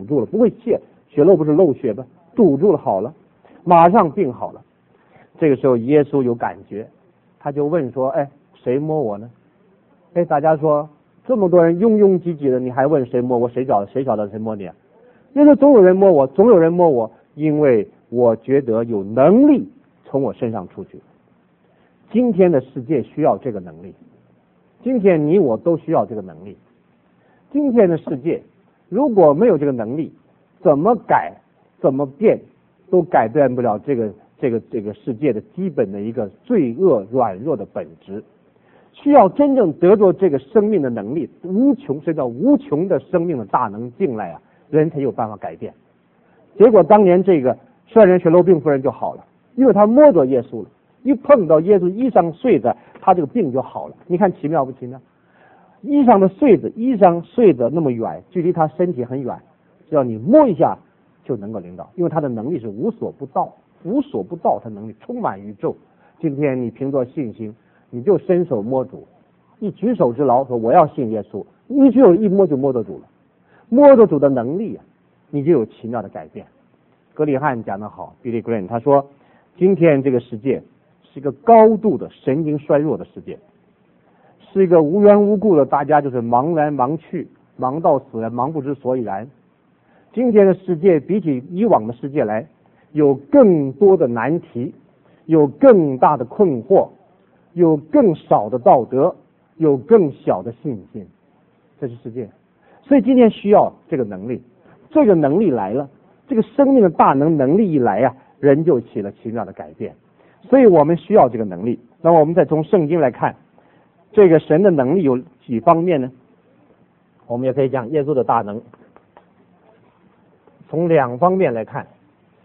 住了，不会泄，血漏不是漏血吗？堵住了，好了，马上病好了。这个时候耶稣有感觉，他就问说：“哎，谁摸我呢？”哎，大家说这么多人拥拥挤挤的，你还问谁摸我？谁晓得谁摸你啊？因为总有人摸我，总有人摸我，因为我觉得有能力从我身上出去。今天的世界需要这个能力，今天你我都需要这个能力。今天的世界如果没有这个能力，怎么改怎么变都改变不了这个世界的基本的一个罪恶软弱的本质。需要真正得着这个生命的能力，无穷，这叫无穷的生命的大能进来啊，人才有办法改变。结果当年这个率人血漏病妇人就好了，因为他摸着耶稣了，一碰到耶稣衣裳穗子，他这个病就好了。你看奇妙不奇妙？衣裳穗子那么远，距离他身体很远，只要你摸一下就能够领导，因为他的能力是无所不到，他能力充满宇宙。今天你凭着信心，你就伸手摸主，一举手之劳，说我要信耶稣，你只有一摸就摸得主了，摸得主的能力啊，你就有奇妙的改变。格里汉讲得好 ，Billy Graham 他说，今天这个世界是一个高度的神经衰弱的世界，是一个无缘无故的，大家就是忙来忙去，忙到死，忙不知所以然。今天的世界比起以往的世界来，有更多的难题，有更大的困惑，有更少的道德，有更小的信心，这是世界。所以今天需要这个能力，这个能力来了，这个生命的大能力一来啊，人就起了奇妙的改变。所以我们需要这个能力。那么我们再从圣经来看，这个神的能力有几方面呢？我们也可以讲耶稣的大能，从两方面来看。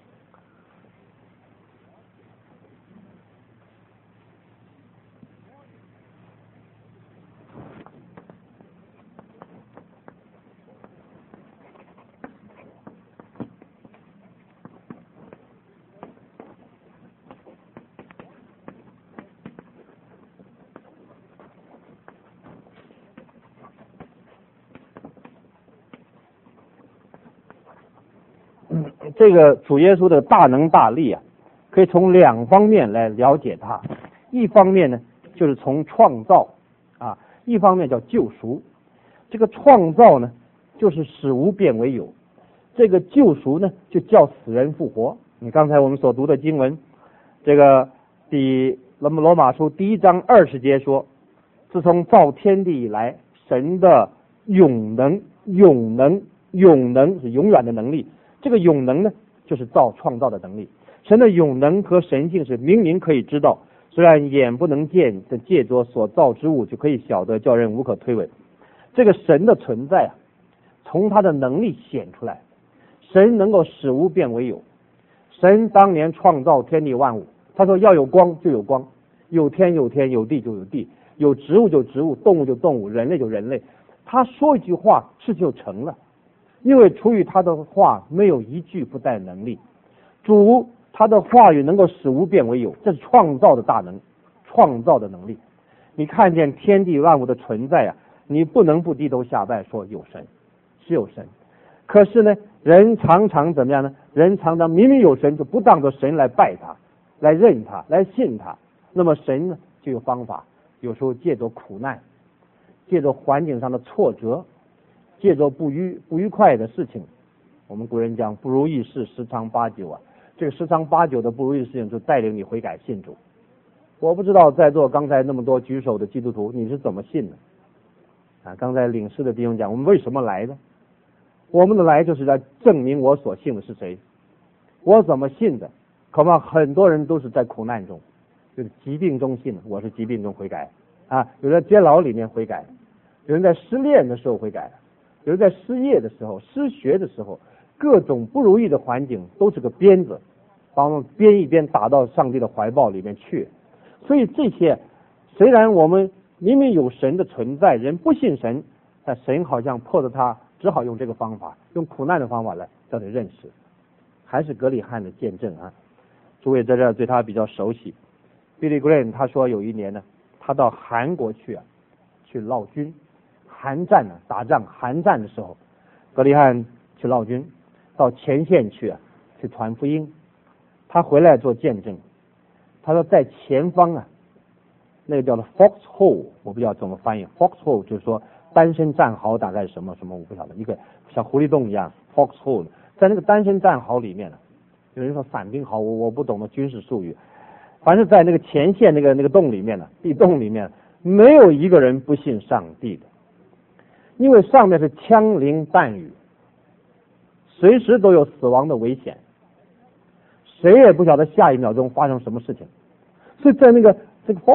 这个主耶稣的大能大力啊，可以从两方面来了解他。一方面呢，就是从创造啊，一方面叫救赎。这个创造呢，就是使无变为有；这个救赎呢，就叫死人复活。你刚才我们所读的经文，这个罗马书第1章20节说，自从造天地以来，神的永能是永远的能力。这个永能呢，就是创造的能力。神的永能和神性是明明可以知道，虽然眼不能见的，借着所造之物就可以晓得，叫人无可推诿。这个神的存在啊，从他的能力显出来。神能够使无变为有。神当年创造天地万物，他说要有光就有光，有天有天，有地就有地，有植物就植物，动物就动物，人类就人类。他说一句话，事情就成了。因为出于他的话没有一句不带能力，主他的话语能够使无变为有，这是创造的大能，创造的能力。你看见天地万物的存在啊，你不能不低头下拜说有神，是有神。可是呢，人常常怎么样呢？人常常明明有神，就不当作神来拜他，来认他，来信他。那么神呢，就有方法，有时候借着苦难，借着环境上的挫折，借着不愉快的事情，我们古人讲不如意事十常八九啊，这个十常八九的不如意事情就带领你悔改信主。我不知道在座刚才那么多举手的基督徒你是怎么信的啊？刚才领事的弟兄讲我们为什么来的？我们的来就是来证明我所信的是谁，我怎么信的。恐怕很多人都是在苦难中，就是疾病中信的，我是疾病中悔改啊，有人在监牢里面悔改，有人在失恋的时候悔改，有人在失业的时候，失学的时候，各种不如意的环境都是个鞭子，把我们鞭一鞭打到上帝的怀抱里面去。所以这些虽然我们明明有神的存在，人不信神，但神好像迫着他只好用这个方法，用苦难的方法来叫你认识。还是格里汉的见证啊，诸位在这儿对他比较熟悉。Billy Graham 他说有一年呢，他到韩国去啊，去闹军，韩战呢，打仗韩战的时候，格里汉去闹军，到前线去去传福音。他回来做见证，他说在前方那个叫做 foxhole， 我不知道怎么翻译 ，foxhole 就是说单身战壕，大概是什么我不晓得，一个像狐狸洞一样 foxhole， 在那个单身战壕里面有人说伞兵壕，我不懂得军事术语，凡是在那个前线那个洞里面地洞里面，没有一个人不信上帝的，因为上面是枪林弹雨，随时都有死亡的危险，谁也不晓得下一秒钟发生什么事情，所以在这个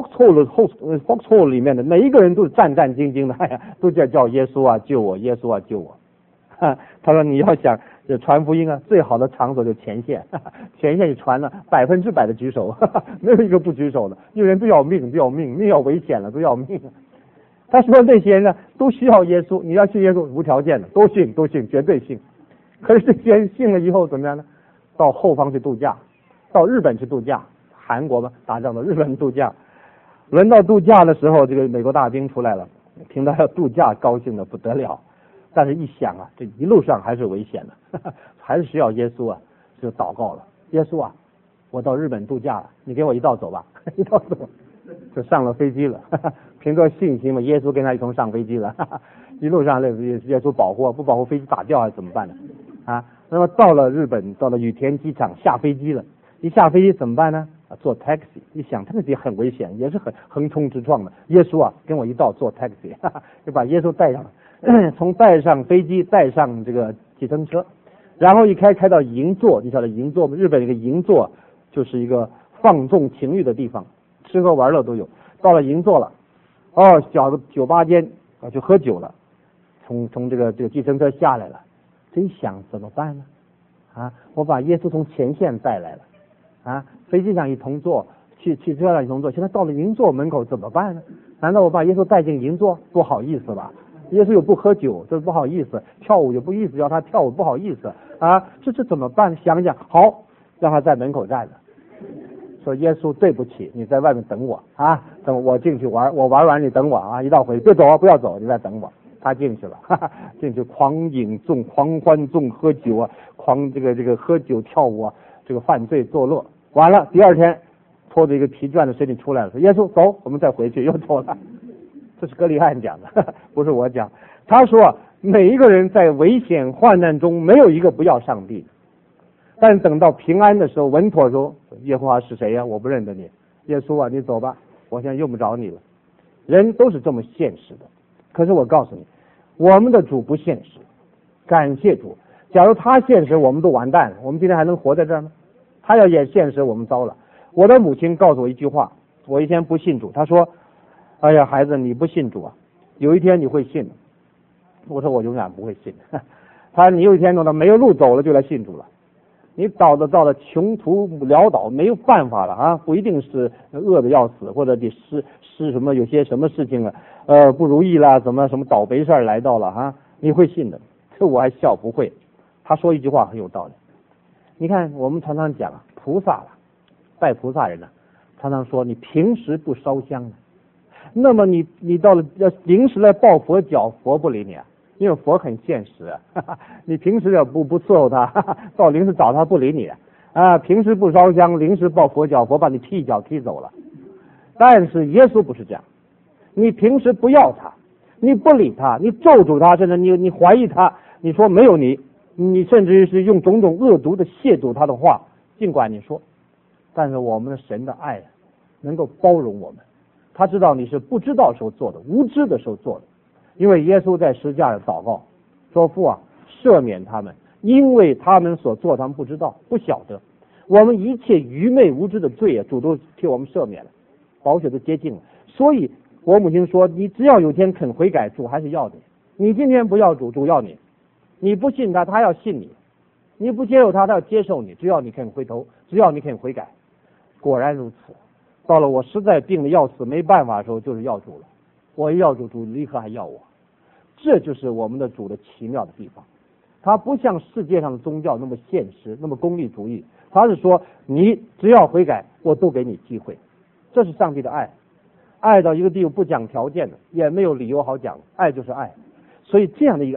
foxhole 里面的每一个人都是战战兢兢的，都在叫耶稣啊救我，耶稣啊救我。他说你要想传福音最好的场所就前线，前线你传了100%的举手，没有一个不举手的，因为人都要命，命要危险了，都要命。他说那些人都需要耶稣，你要信耶稣无条件的，都信，绝对信。可是这些人信了以后怎么样呢？到后方去度假，到日本去度假，韩国打仗的日本度假。轮到度假的时候，这个美国大兵出来了，听到要度假，高兴的不得了。但是一想这一路上还是危险的，还是需要耶稣就祷告了。耶稣我到日本度假了，你给我一道走吧，一道走，就上了飞机了。凭着信心耶稣跟他一同上飞机了。一路上耶稣保护，不保护飞机打掉还是怎么办呢？那么到了日本，到了羽田机场下飞机了，一下飞机怎么办呢？坐 taxi， 一想这个也很危险，也是很横冲直撞的。耶稣跟我一道坐 taxi， 就把耶稣带上了，从带上飞机带上这个计程车，然后一开到银座。你晓得银座吗？日本一个银座就是一个放纵情欲的地方，吃喝玩乐都有。到了银座了，小的酒吧间去喝酒了，从这个计程车下来了，这一想怎么办呢？我把耶稣从前线带来了，飞机上一同坐，去车上一同坐，现在到了银座门口怎么办呢？难道我把耶稣带进银座？不好意思吧？耶稣又不喝酒，这不好意思；跳舞又不意思，要他跳舞不好意思这怎么办？想想好，让他在门口站着，说耶稣对不起，你在外面等我等我进去玩，我玩完你等我一到回别走不要走，你在等我。他进去了，进去狂饮纵、狂欢纵、喝酒狂这个喝酒跳舞这个犯罪作乐。完了，第二天拖着一个疲倦的身体出来了，说耶稣走，我们再回去，又走了。这是歌利汉讲的，不是我讲。他说每一个人在危险患难中没有一个不要上帝，但等到平安的时候，稳妥说耶和华是谁我不认得你，耶稣你走吧，我现在用不着你了。人都是这么现实的，可是我告诉你，我们的主不现实，感谢主。假如他现实，我们都完蛋了，我们今天还能活在这儿吗？他要演现实，我们糟了。我的母亲告诉我一句话，我以前不信主，她说哎呀孩子，你不信主有一天你会信。我说我永远不会信。他说你有一天没有路走了就来信主了，你到了穷途潦倒没有办法了不一定是饿得要死，或者得是什么有些什么事情不如意啦，什么倒霉事儿来到了你会信的。这我还笑不会。他说一句话很有道理，你看我们常常讲菩萨拜菩萨人常常说你平时不烧香那么你到了要临时来抱佛脚，佛不理你因为佛很现实你平时要不伺候他到临时找他不理你平时不烧香，临时抱佛脚，佛把你踢一脚踢走了。但是耶稣不是这样，你平时不要他，你不理他，你咒诅他，甚至你怀疑他，你说没有你甚至是用种种恶毒的亵渎他的话，尽管你说，但是我们的神的爱能够包容我们，他知道你是不知道时候做的，无知的时候做的。因为耶稣在十字架上祷告说父赦免他们，因为他们所做他们不知道不晓得，我们一切愚昧无知的罪主都替我们赦免了，宝血都接近了。所以我母亲说你只要有天肯悔改，主还是要你。你今天不要主，主要你。你不信他，他要信你；你不接受他，他要接受你。只要你肯回头，只要你肯悔改。果然如此，到了我实在病得要死没办法的时候，就是要主了。我一要主，主立刻还要我。这就是我们的主的奇妙的地方。他不像世界上的宗教那么现实，那么功利主义。他是说你只要悔改，我都给你机会。这是上帝的爱，爱到一个地步不讲条件的，也没有理由好讲，爱就是爱。所以这样的一个爱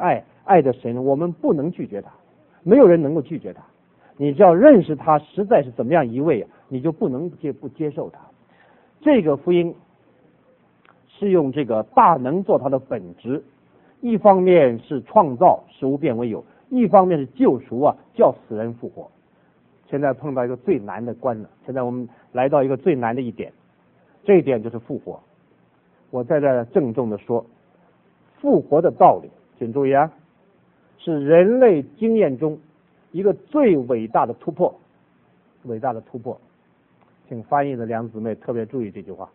爱的神，我们不能拒绝他，没有人能够拒绝他。你只要认识他实在是怎么样一位，你就不能不接受他。这个福音是用这个大能做它的本质，一方面是创造使无变为有，一方面是救赎啊，叫死人复活。现在碰到一个最难的关了，现在我们来到一个最难的一点，这一点就是复活。我在这郑重的说，复活的道理，请注意啊，是人类经验中一个最伟大的突破，伟大的突破。请翻译的梁姊妹特别注意这句话。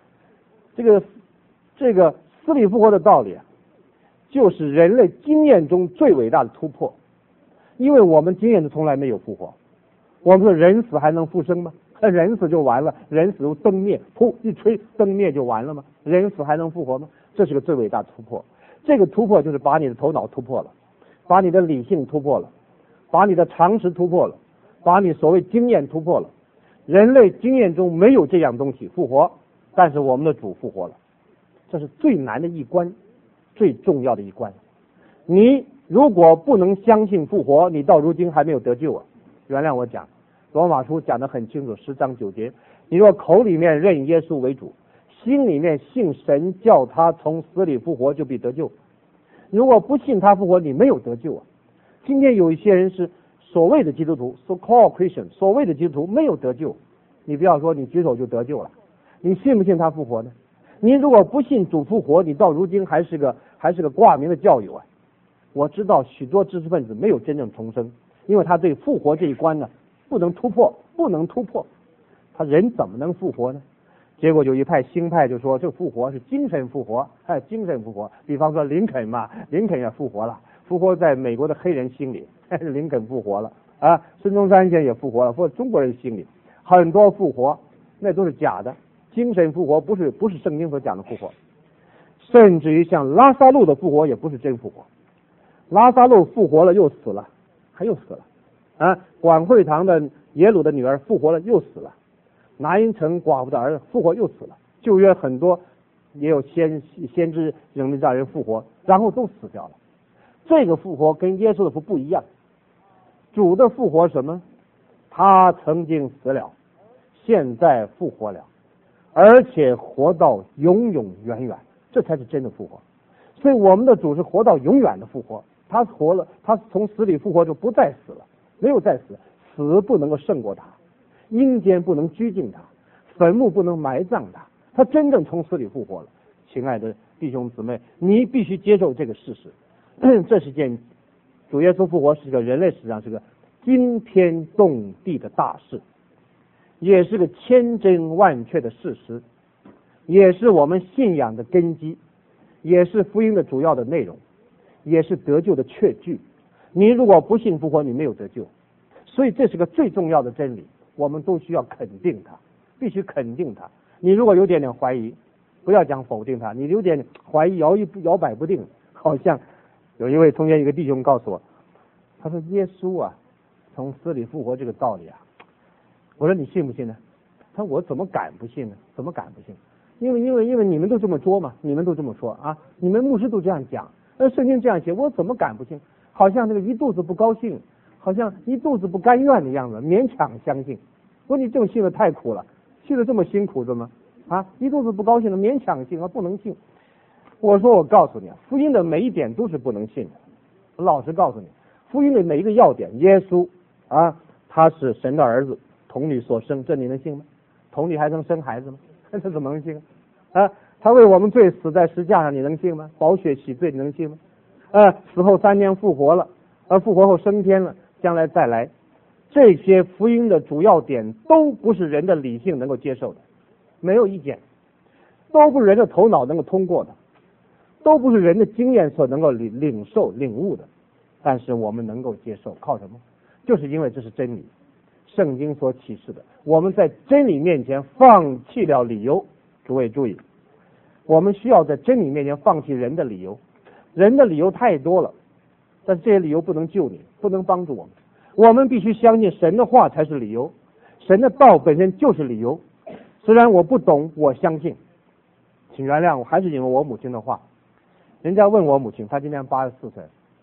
这个死里复活的道理啊，就是人类经验中最伟大的突破。因为我们经验中从来没有复活。我们说人死还能复生吗？人死就完了，人死如灯灭，噗一吹灯灭就完了吗？人死还能复活吗？这是个最伟大的突破。这个突破就是把你的头脑突破了，把你的理性突破了，把你的常识突破了，把你所谓经验突破了。人类经验中没有这样东西复活，但是我们的主复活了，这是最难的一关，最重要的一关。你如果不能相信复活，你到如今还没有得救啊！原谅我讲，罗马书讲得很清楚，10章9节，你若口里面认耶稣为主，心里面信神叫他从死里复活，就必得救。如果不信他复活，你没有得救啊！今天有一些人是所谓的基督徒 ，so-called Christian， 所谓的基督徒没有得救。你不要说你举手就得救了，你信不信他复活呢？你如果不信主复活，你到如今还是个挂名的教友啊！我知道许多知识分子没有真正重生，因为他对复活这一关呢不能突破，他人怎么能复活呢？结果有一派新派就说这复活是精神复活，精神复活。比方说林肯嘛，林肯也复活了，复活在美国的黑人心里，林肯复活了啊，孙中山先生也复活了，或者中国人心里很多复活，那都是假的。精神复活不是圣经所讲的复活，甚至于像拉撒路的复活也不是真复活。拉撒路复活了又死了，还又死了啊！管会堂的耶鲁的女儿复活了又死了，拿因城寡妇的儿子复活又死了。旧约很多也有先知人让人复活，然后都死掉了。这个复活跟耶稣的复活不一样。主的复活什么？他曾经死了，现在复活了，而且活到永永远远，这才是真的复活。所以我们的主是活到永远的复活，他活了，他从死里复活就不再死了，没有再死，死不能够胜过他，阴间不能拘禁他，坟墓不能埋葬他，他真正从死里复活了。亲爱的弟兄姊妹，你必须接受这个事实，这是件主耶稣复活是个人类史上是个惊天动地的大事，也是个千真万确的事实，也是我们信仰的根基，也是福音的主要的内容，也是得救的确据。你如果不信复活，你没有得救。所以这是个最重要的真理，我们都需要肯定它，必须肯定它。你如果有点怀疑，不要讲否定它，你有点怀疑摇摆不定，好像有一位从前一个弟兄告诉我，他说耶稣啊从死里复活这个道理啊，我说你信不信呢？他说我怎么敢不信呢？怎么敢不信？因为你们都这么说嘛，你们都这么说啊，你们牧师都这样讲，圣经这样写，我怎么敢不信？好像这个一肚子不高兴，好像一肚子不甘愿的样子，勉强相信。我说你这么信的太苦了，信的这么辛苦的吗？啊，一肚子不高兴的勉强信，不能信。我说我告诉你啊，福音的每一点都是不能信的。我老实告诉你，福音的每一个要点，耶稣啊，他是神的儿子，童女所生，这你能信吗？童女还能生孩子吗？这怎么能信啊？他为我们罪死在十字架上，你能信吗？宝血洗罪，你能信吗？死后3天复活了，复活后升天了，将来再来。这些福音的主要点都不是人的理性能够接受的，没有意见，都不是人的头脑能够通过的，都不是人的经验所能够领受领悟的，但是我们能够接受，靠什么？就是因为这是真理，圣经所启示的。我们在真理面前放弃了理由。诸位注意，我们需要在真理面前放弃人的理由。人的理由太多了，但是这些理由不能救你，不能帮助我们。我们必须相信神的话才是理由，神的道本身就是理由。虽然我不懂，我相信。请原谅，我还是引用我母亲的话。人家问我母亲，她今年84岁，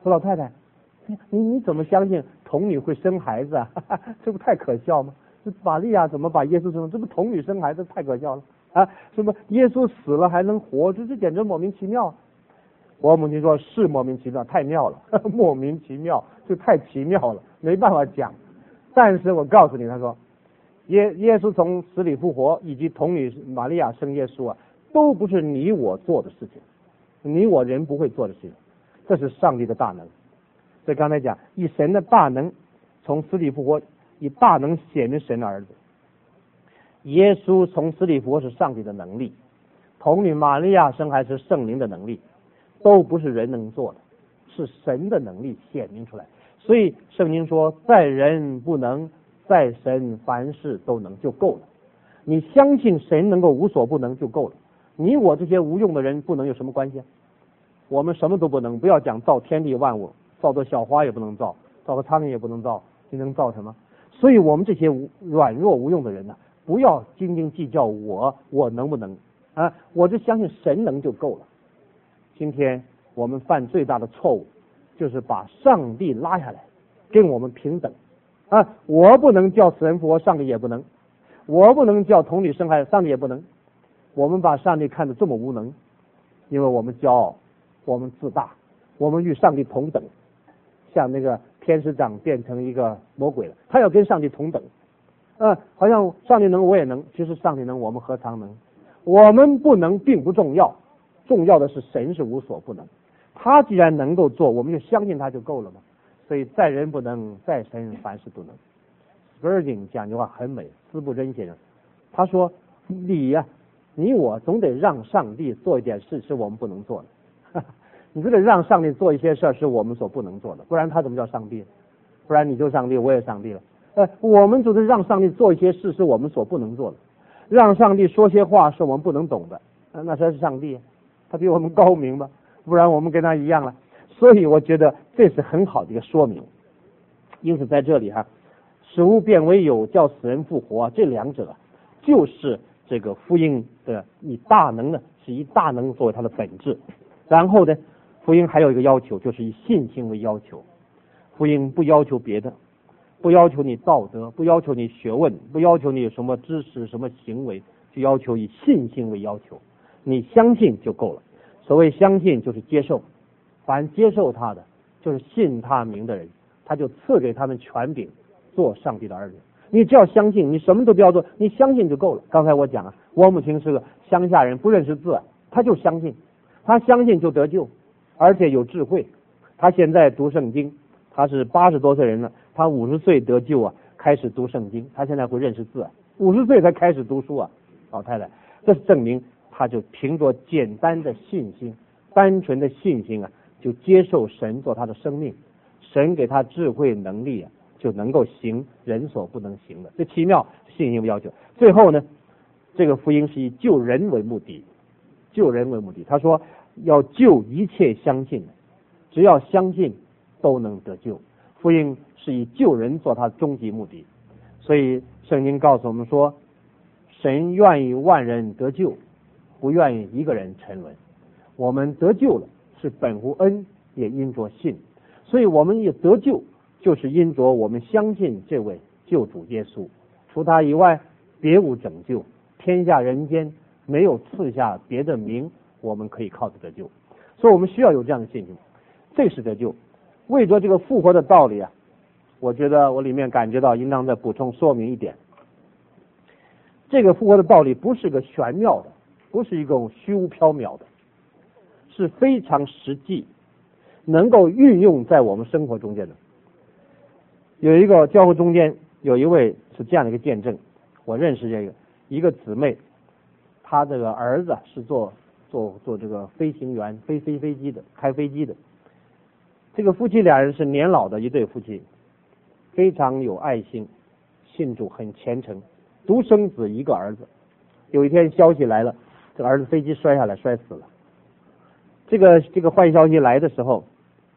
说老太太，你怎么相信童女会生孩子啊？这不太可笑吗？这玛利亚怎么把耶稣生？这不童女生孩子太可笑了啊！什么耶稣死了还能活？这简直莫名其妙。我母亲说是莫名其妙，太妙了，莫名其妙，就太奇妙了，没办法讲。但是我告诉你，他说耶稣从死里复活，以及童女玛利亚生耶稣啊，都不是你我做的事情，你我人不会做的事情，这是上帝的大能。所以刚才讲，以神的大能从死里复活，以大能显明神的儿子。耶稣从死里复活是上帝的能力，童女玛利亚生还是圣灵的能力，都不是人能做的，是神的能力显明出来。所以圣经说，在人不能，在神凡事都能，就够了。你相信神能够无所不能就够了。你我这些无用的人不能有什么关系啊？我们什么都不能，不要讲造天地万物，造个小花也不能造，造个苍蝇也不能造，你能造什么？所以我们这些软弱无用的人呢，不要斤斤计较我能不能啊？我就相信神能就够了。今天我们犯最大的错误，就是把上帝拉下来，跟我们平等啊！我不能叫死人复活，上帝也不能；我不能叫童女生孩子，上帝也不能。我们把上帝看得这么无能，因为我们骄傲，我们自大，我们与上帝同等。像那个天使长变成一个魔鬼了，他要跟上帝同等，好像上帝能我也能，其实上帝能我们何尝能？我们不能并不重要，重要的是神是无所不能，他既然能够做，我们就相信他就够了嘛。所以在人不能，在神凡事都能。Spurgeon 讲句话很美，斯布真先生他说你我总得让上帝做一点事是我们不能做的你就得让上帝做一些事是我们所不能做的，不然他怎么叫上帝？不然你就上帝，我也上帝了。我们就是让上帝做一些事是我们所不能做的，让上帝说些话是我们不能懂的，那才是上帝，他比我们高明吧？不然我们跟他一样了。所以我觉得这是很好的一个说明。因此在这里使物变为有，叫死人复活，这两者就是这个福音的以大能是以大能作为它的本质。然后呢，福音还有一个要求，就是以信心为要求。福音不要求别的，不要求你道德，不要求你学问，不要求你什么知识什么行为，就要求以信心为要求。你相信就够了。所谓相信就是接受，凡接受他的，就是信他名的人，他就赐给他们权柄做上帝的儿女。你只要相信，你什么都不要做，你相信就够了。刚才我讲我母亲是个乡下人，不认识字，他就相信，他相信就得救，而且有智慧。他现在读圣经，他是80多岁人了，他50岁得救开始读圣经，他现在会认识字50岁才开始读书老太太，这是证明他就凭着简单的信心，单纯的信心就接受神做他的生命，神给他智慧能力就能够行人所不能行的，这奇妙信心的要求。最后呢，这个福音是以救人为目的，救人为目的。他说要救一切相信的，只要相信都能得救。福音是以救人做他的终极目的。所以圣经告诉我们说，神愿意万人得救，不愿意一个人沉沦。我们得救了，是本乎恩，也因着信。所以我们也得救，就是因着我们相信这位救主耶稣，除他以外别无拯救，天下人间没有赐下别的名我们可以靠着得救。所以我们需要有这样的信心，这是得救。为着这个复活的道理我觉得我里面感觉到应当再补充说明一点，这个复活的道理不是个玄妙的，不是一个虚无缥缈的，是非常实际，能够运用在我们生活中间的。有一个教会中间有一位是这样的一个见证，我认识一个姊妹，她这个儿子是做这个飞行员，飞机的，开飞机的。这个夫妻俩人是年老的一对夫妻，非常有爱心，信主很虔诚，独生子一个儿子。有一天消息来了，这个儿子飞机摔下来摔死了。这个坏消息来的时候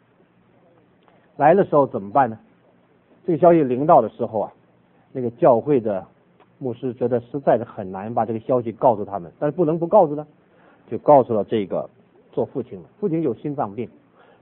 怎么办呢？这个消息临到的时候那个教会的牧师觉得实在是很难把这个消息告诉他们，但是不能不告诉他，就告诉了这个做父亲的。父亲有心脏病，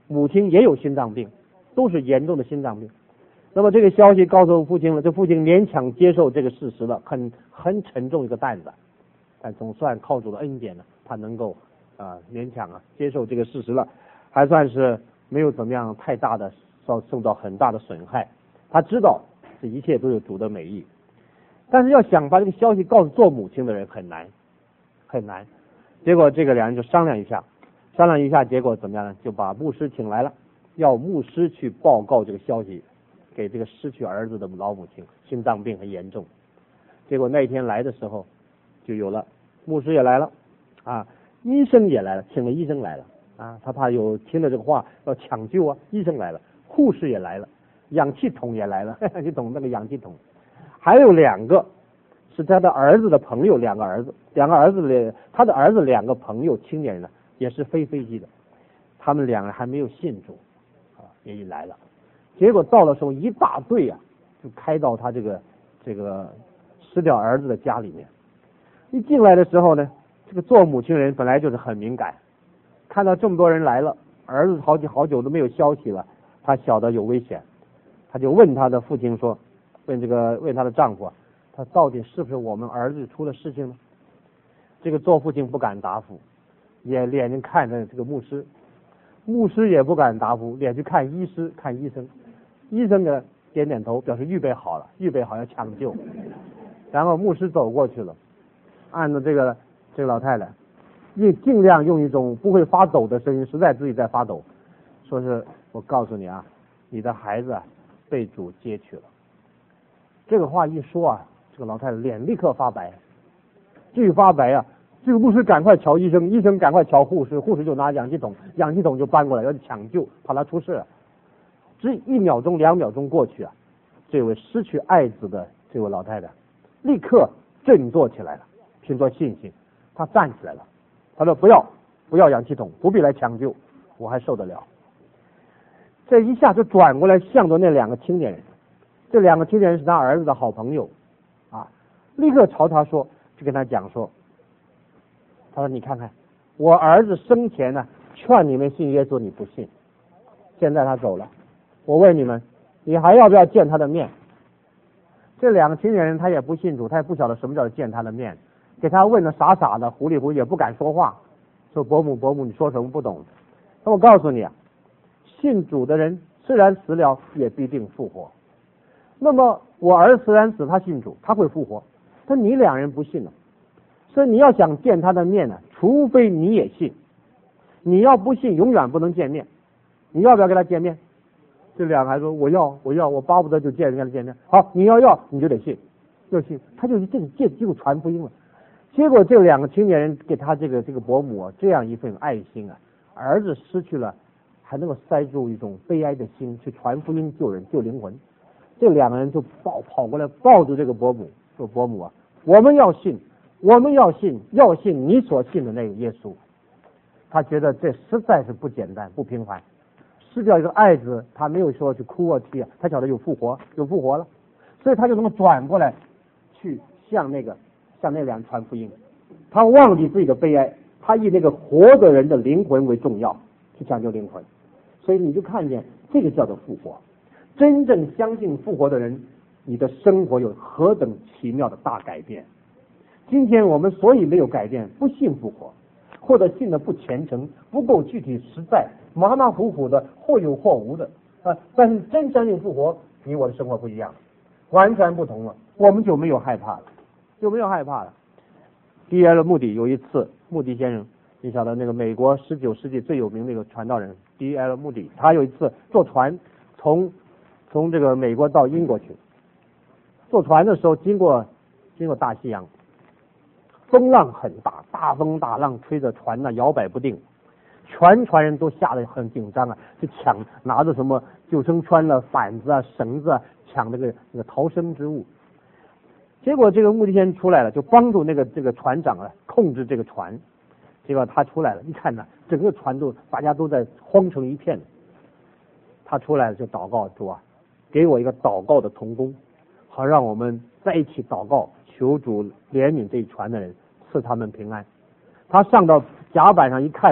母亲也有心脏病，都是严重的心脏病。那么这个消息告诉父亲了，这父亲勉强接受这个事实了，很沉重一个担子，但总算靠主的恩典呢，他能够勉强接受这个事实了，还算是没有怎么样太大的受到很大的损害。他知道这一切都有主的美意，但是要想把这个消息告诉做母亲的人很难很难。结果这个两人就商量一下，结果怎么样呢？就把牧师请来了，要牧师去报告这个消息给这个失去儿子的老母亲，心脏病很严重。结果那一天来的时候，就有了牧师也来了医生也来了，请了医生来了他怕有听了这个话要抢救医生来了，护士也来了，氧气筒也来了你懂那个氧气筒，还有2个是他的儿子的朋友，两个儿子里他的儿子2个朋友青年人呢，也是飞机的，他们2人还没有信主也来了。结果到的时候一大队就开到他这个失掉儿子的家里面。一进来的时候呢，这个做母亲人本来就是很敏感，看到这么多人来了，儿子好久都没有消息了，他晓得有危险，他就问他的父亲说，问他的丈夫他到底是不是我们儿子出了事情呢？这个做父亲不敢答复，也脸睛看着这个牧师也不敢答复，脸去看医生，医生呢点点头，表示预备好要抢救。然后牧师走过去了，按照这个老太太尽量用一种不会发抖的声音，实在自己在发抖，说是我告诉你你的孩子被主接去了。这个话一说这个老太太脸立刻发白，这个牧师赶快瞧医生赶快瞧护士就拿氧气筒就搬过来要抢救，怕他出事了。只1秒钟2秒钟过去这位失去爱子的这位老太太立刻振作起来了，凭着信心她站起来了，她说不要氧气筒，不必来抢救，我还受得了。这一下就转过来向着那2个青年人，这2个青年人是他儿子的好朋友立刻朝他说，就跟他讲说，他说你看看我儿子生前劝你们信耶稣你不信，现在他走了，我问你们，你还要不要见他的面？这2个青年人他也不信主，他也不晓得什么叫见他的面，给他问的傻傻的糊里糊涂，也不敢说话，说伯母你说什么不懂。那我告诉你信主的人虽然死了也必定复活。那么我儿子虽然死，他信主他会复活，但你2人不信了，所以你要想见他的面除非你也信，你要不信永远不能见面。你要不要跟他见面？这2个还说我要，我巴不得就跟他见面。好，你要你就得信，要信，他就就传福音了。结果这2个青年人给他这个伯母这样一份爱心儿子失去了还能够塞住一种悲哀的心去传福音救人救灵魂。这2个人就跑过来抱住这个伯母，说伯母我们要信你所信的那个耶稣。他觉得这实在是不简单不平凡，失掉一个爱子，他没有说去哭啼他晓得有复活了，所以他就能够转过来去向那2人传福音。他忘记自己的悲哀，他以那个活的人的灵魂为重要去抢救灵魂。所以你就看见这个叫做复活。真正相信复活的人，你的生活有何等奇妙的大改变。今天我们所以没有改变，不信复活，或者信的不虔诚，不够具体实在，马马虎虎的，或有或无的但是真相信复活，你我的生活不一样，完全不同了，我们就没有害怕了。D.L. 穆迪有一次，穆迪先生，你晓得那个美国19世纪最有名的一个传道人 D.L. 穆迪，他有一次坐船从这个美国到英国去，坐船的时候经过大西洋，风浪很大，大风大浪吹着船摇摆不定，全船人都吓得很紧张就拿着什么救生圈板子绳子抢那个逃生之物。结果这个穆迪先生出来了，就帮助这个船长控制这个船。结果他出来了，一看整个船大家都在慌成一片。他出来了就祷告，主给我一个祷告的同工，好让我们在一起祷告，求主怜悯这一船的人，赐他们平安。他上到甲板上一看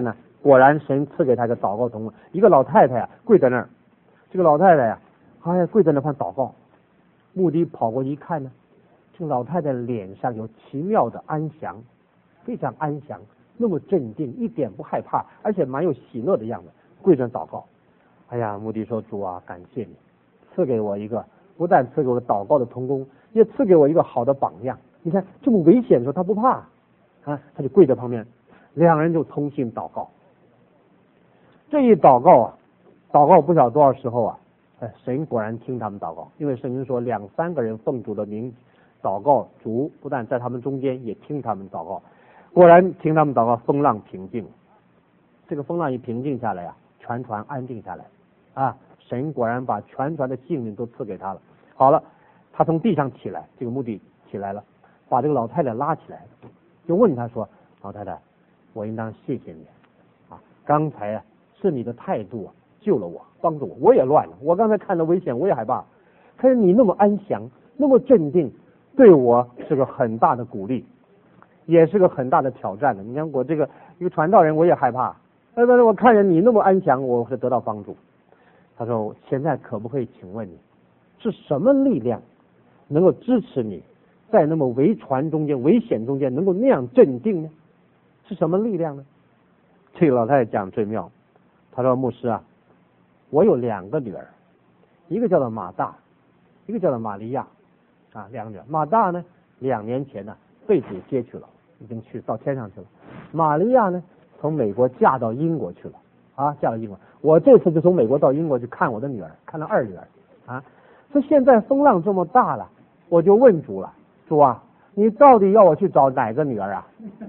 果然神赐给他一个祷告童工，一个老太太跪在那儿，这个老太太跪在那块祷告。穆迪跑过去一看呢，这个老太太脸上有奇妙的安详，非常安详，那么镇定，一点不害怕，而且蛮有喜乐的样子，跪着祷告。穆迪说：“主啊，感谢你赐给我一个，不但赐给我祷告的同工，也赐给我一个好的榜样。你看这么危险的时候他不怕他就跪在旁边，两人就同心祷告。这一祷告祷告不晓得多少时候神果然听他们祷告，因为圣经说2、3个人奉主的名祷告，主不但在他们中间，也听他们祷告。果然听他们祷告，风浪平静。这个风浪一平静下来全船安定下来神果然把全船的性命都赐给他了。好了，他从地上起来，这个目的起来了，把这个老太太拉起来，就问他说：“老太太，我应当谢谢你刚才是你的态度救了我，帮助我，我也乱了，我刚才看到危险我也害怕，可是你那么安详，那么镇定，对我是个很大的鼓励，也是个很大的挑战的。你看我这个一个传道人我也害怕，但是我看见你那么安详，我会得到帮助。”他说：“现在可不可以请问你，是什么力量能够支持你在那么危船中间、危险中间能够那样镇定呢？是什么力量呢？”这个老太太讲最妙，她说：“牧师我有2个女儿，一个叫做马大，一个叫做玛利亚2个女儿。马大呢2年前被主接去了，已经到天上去了。玛利亚呢从美国嫁到英国去了嫁到英国。我这次就从美国到英国去看我的女儿，看了2女儿所以现在风浪这么大了，我就问主了，主你到底要我去找哪个女儿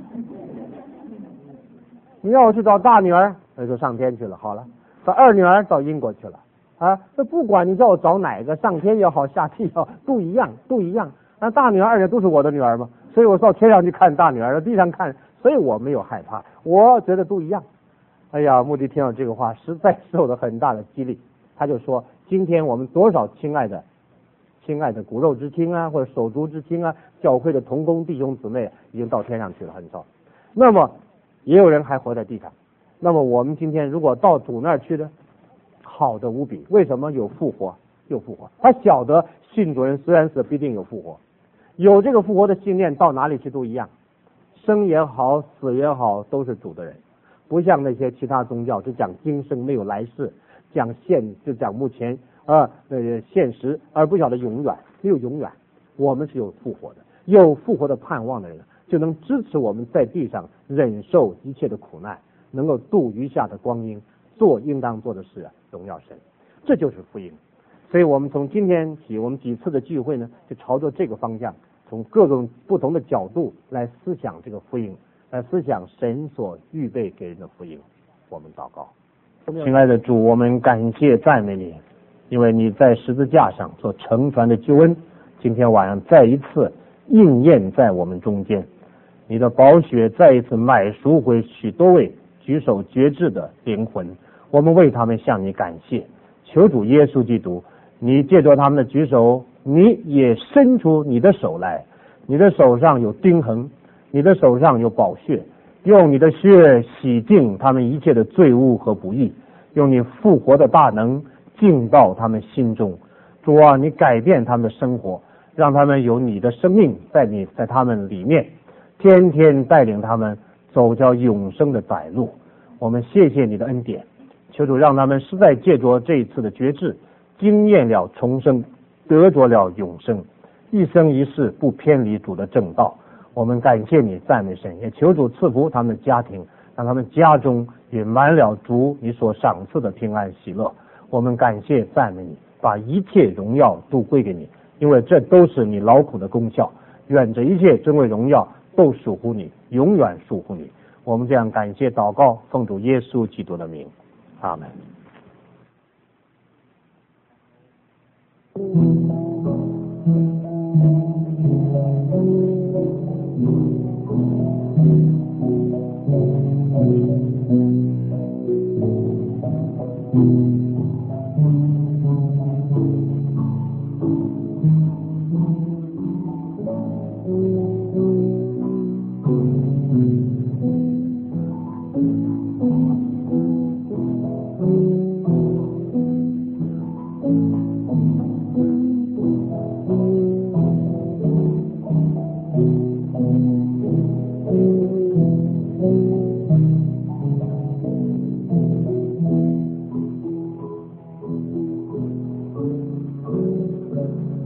你要我去找大女儿，那就上天去了。好了，找2女儿到英国去了那不管你叫我找哪个，上天也好，下地也好，都一样。大女儿2女儿都是我的女儿嘛，所以我到天上去看大女儿，到地上看，所以我没有害怕，我觉得都一样。目的听到这个话，实在受了很大的激励。他就说：“今天我们多少亲爱的骨肉之亲或者手足之亲教会的同工弟兄姊妹已经到天上去了，很少。那么也有人还活在地上。那么我们今天如果到主那儿去的，好的无比。为什么？有复活，有复活。他晓得信主人虽然死，必定有复活。有这个复活的信念，到哪里去都一样，生也好，死也好，都是主的人。不像那些其他宗教只讲今生没有来世，就讲目前现实，而不晓得永远，没有永远。我们是有复活的，有复活的盼望的人，就能支持我们在地上忍受一切的苦难，能够度余下的光阴，做应当做的事荣耀神。这就是福音。所以我们从今天起，我们几次的聚会呢，就朝着这个方向，从各种不同的角度来思想这个福音，来思想神所预备给人的福音。我们祷告。亲爱的主，我们感谢赞美你，因为你在十字架上所成全的救恩，今天晚上再一次应验在我们中间。你的宝血再一次买赎回许多位举手决志的灵魂，我们为他们向你感谢。求主耶稣基督，你借着他们的举手，你也伸出你的手来，你的手上有钉痕，你的手上有宝血，用你的血洗净他们一切的罪污和不义，用你复活的大能进到他们心中。主啊，你改变他们的生活，让他们有你的生命在他们里面，天天带领他们走叫永生的窄路。我们谢谢你的恩典，求主让他们实在借着这一次的决志，经验了重生，得着了永生，一生一世不偏离主的正道。我们感谢你，赞美神，也求主赐福他们的家庭，让他们家中也满了主你所赏赐的平安喜乐。我们感谢赞美你，把一切荣耀都归给你，因为这都是你劳苦的功效。愿这一切尊贵荣耀都属乎你，永远属乎你。我们这样感谢祷告，奉主耶稣基督的名，阿门。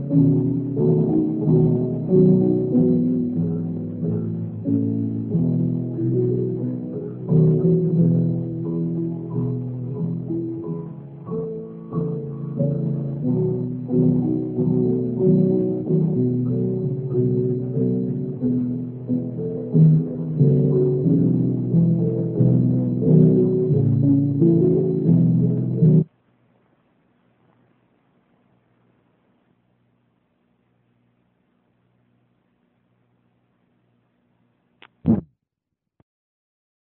了。